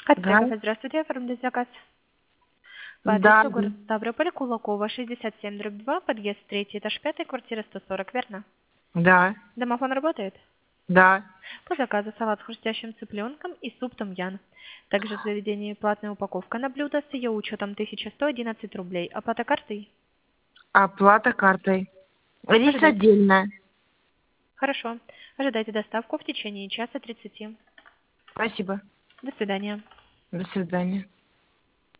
Да, Ацтеков, здравствуйте, оформить заказ. По да, адресу город Ставрополь, Кулакова, 67/2, подъезд 3, этаж 5, квартира 140, верно? да, Домофон работает? да. По заказу салат с хрустящим цыпленком и суп том-ян. Также в заведении платная упаковка на блюдо с ее учетом 1111 рублей. Оплата картой? Оплата картой. Рис Ожидайте. отдельно. Хорошо. Ожидайте доставку в течение часа 30. Спасибо. До свидания. До свидания.